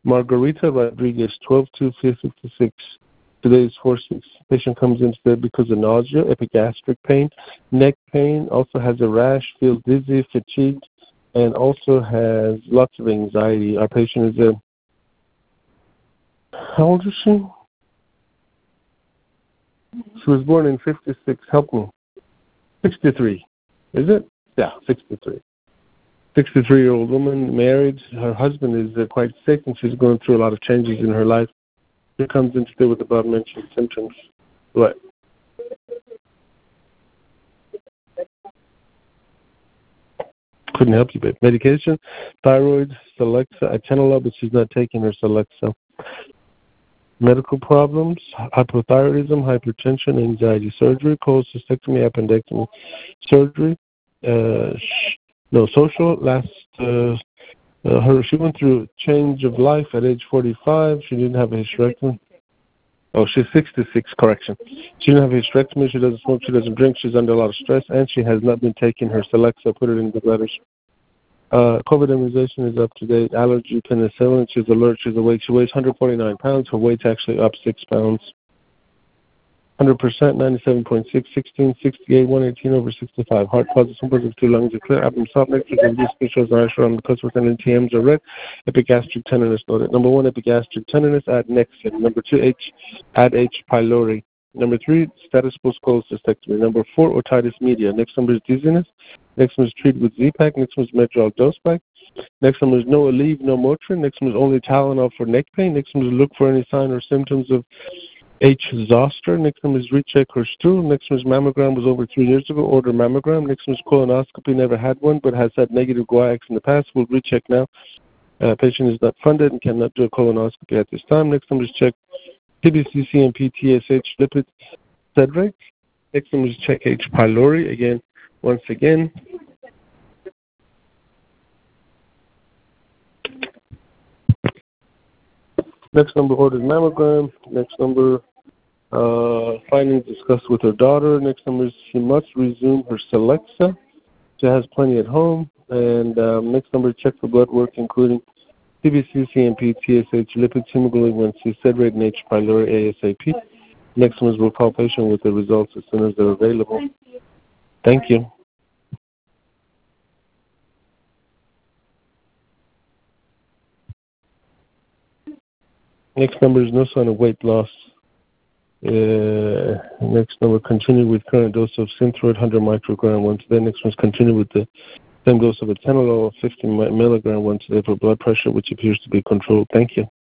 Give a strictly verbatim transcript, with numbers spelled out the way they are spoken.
Margarita Rodriguez, twelve two fifty-six. Today is four six. Patient comes in today because of nausea, epigastric pain, neck pain, also has a rash, feels dizzy, fatigued, and also has lots of anxiety. Our patient is a, how old is she? She was born in fifty-six. Help me. sixty-three. Is it? Yeah, sixty-three. sixty-three-year-old woman, married. Her husband is uh, quite sick, and she's going through a lot of changes in her life. She comes in today with above-mentioned symptoms. What? Couldn't help you, babe. Medication, thyroid, Celexa, atenolol, but she's not taking her Celexa. Medical problems, hypothyroidism, hypertension, anxiety, surgery, cholecystectomy, appendectomy, surgery, uh, sh- no, social, last, uh, uh, her, she went through a change of life at age forty-five. She didn't have a hysterectomy. Oh, she's sixty-six, correction. She didn't have a hysterectomy. She doesn't smoke. She doesn't drink. She's under a lot of stress, and she has not been taking her Celexa. Put it in the letters. Uh, COVID immunization is up to date. Allergy, penicillin. She's alert. She's awake. She weighs one hundred forty-nine pounds. Her weight's actually up six pounds. one hundred percent, ninety-seven point six, sixteen, sixty-eight, one eighteen over sixty-five. Heart positive, symptoms of two lungs are clear. Abdomen soft, nitrogen, these features are actually on the cusp with N T Ms are red. Epigastric tenderness noted. Number one, epigastric tenderness, add Nexium. Number two, H, add H. pylori. Number three, status post cholecystectomy. Number four, otitis media. Next number is dizziness. Next one is treated with Z-Pak. Next one is Medrol Dose-Pak. Next one is no Aleve, no Motrin. Next one is only Tylenol for neck pain. Next one is look for any sign or symptoms of H. zoster. Next one is recheck her stool. Next one is mammogram was over three years ago. Order mammogram. Next one is colonoscopy. Never had one, but has had negative guaiacs in the past. We'll recheck now. Uh, patient is not funded and cannot do a colonoscopy at this time. Next one is check T B C, C M P, T S H, lipid, Cedric. Next one is check H. pylori. Again, once again. Next number ordered mammogram. Next number uh, findings discussed with her daughter. Next number is she must resume her Celexa. She has plenty at home. And um, next number check for blood work, including T B C, C M P, T S H, lipids, hemoglobin A one C, Cedric, and H. pylori ASAP. Next one is we'll call patient with the results as soon as they're available. Thank you. Next number is no sign of weight loss. Uh, next number, continue with current dose of Synthroid, one hundred microgram once a day. Next one is continue with the same dose of atenolol, fifty milligram once a day for blood pressure, which appears to be controlled. Thank you.